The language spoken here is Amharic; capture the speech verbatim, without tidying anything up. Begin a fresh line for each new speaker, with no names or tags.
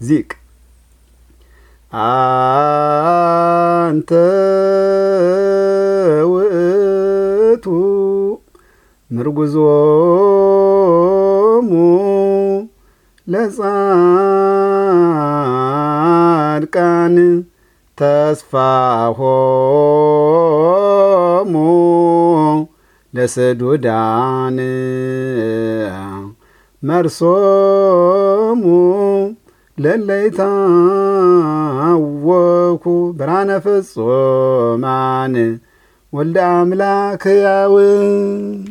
ዚቅ አንተ ውእቱ ምርጉዞሙ ለጻድቃን ተስፋሆሙ ለሰዱዳን መርሶሙ ለለይታወኩ ብርሃነ ፍጹማን ወልደ አምላክ ሕያው